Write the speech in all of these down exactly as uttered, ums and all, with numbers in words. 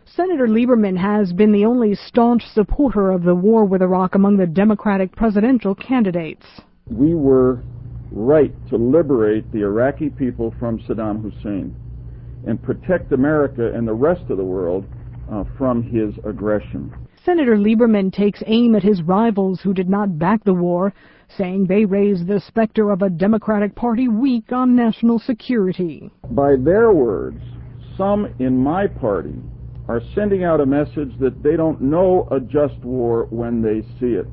Senator Lieberman has been the only staunch supporter of the war with Iraq among the Democratic presidential candidates. We were right to liberate the Iraqi people from Saddam Hussein and protect America and the rest of the world uh, from his aggression. Senator Lieberman takes aim at his rivals who did not back the war, saying they raised the specter of a Democratic Party weak on national security. By their words, some in my party are sending out a message that they don't know a just war when they see it.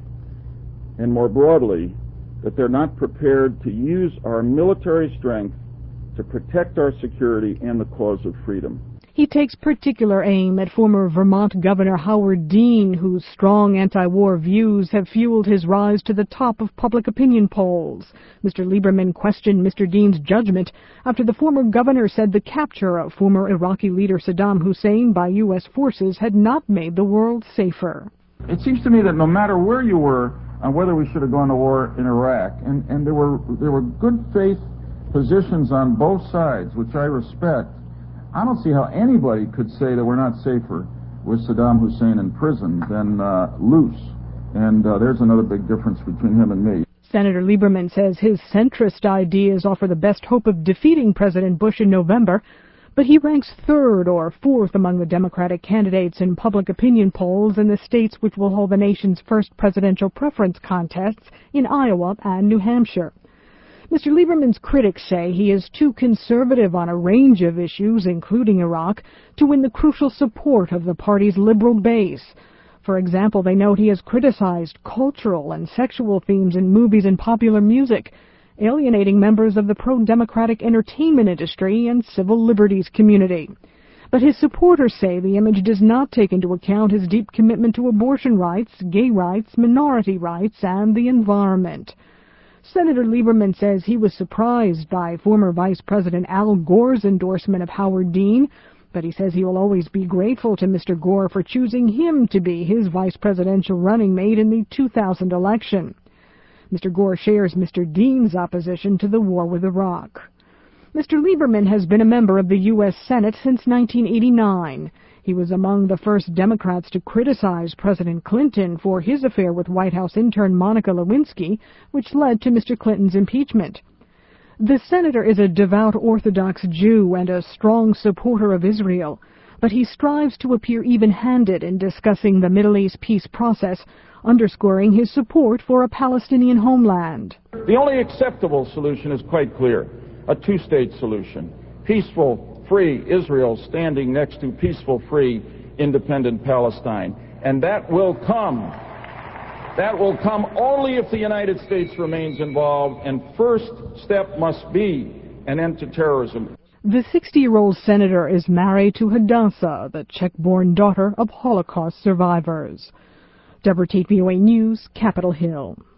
And more broadly, that they're not prepared to use our military strength to protect our security and the cause of freedom. He takes particular aim at former Vermont Governor Howard Dean, whose strong anti-war views have fueled his rise to the top of public opinion polls. Mister Lieberman questioned Mister Dean's judgment after the former governor said the capture of former Iraqi leader Saddam Hussein by U S forces had not made the world safer. It seems to me that no matter where you were on whether we should have gone to war in Iraq, and, and there were there were good faith positions on both sides, which I respect, I don't see how anybody could say that we're not safer with Saddam Hussein in prison than uh, loose. And uh, there's another big difference between him and me. Senator Lieberman says his centrist ideas offer the best hope of defeating President Bush in November, but he ranks third or fourth among the Democratic candidates in public opinion polls in the states which will hold the nation's first presidential preference contests in Iowa and New Hampshire. Mister Lieberman's critics say he is too conservative on a range of issues, including Iraq, to win the crucial support of the party's liberal base. For example, they note he has criticized cultural and sexual themes in movies and popular music, alienating members of the pro-democratic entertainment industry and civil liberties community. But his supporters say the image does not take into account his deep commitment to abortion rights, gay rights, minority rights, and the environment. Senator Lieberman says he was surprised by former Vice President Al Gore's endorsement of Howard Dean, but he says he will always be grateful to Mister Gore for choosing him to be his vice presidential running mate in the two thousand election. Mister Gore shares Mister Dean's opposition to the war with Iraq. Mister Lieberman has been a member of the U S Senate since nineteen eighty-nine. He was among the first Democrats to criticize President Clinton for his affair with White House intern Monica Lewinsky, which led to Mister Clinton's impeachment. The senator is a devout Orthodox Jew and a strong supporter of Israel, but he strives to appear even-handed in discussing the Middle East peace process, underscoring his support for a Palestinian homeland. The only acceptable solution is quite clear: a two-state solution. Peaceful, free Israel standing next to peaceful, free, independent Palestine. And that will come. That will come only if the United States remains involved, and first step must be an end to terrorism. The sixty-year-old senator is married to Hadassah, the Czech-born daughter of Holocaust survivors. Deborah Tate, V O A News, Capitol Hill.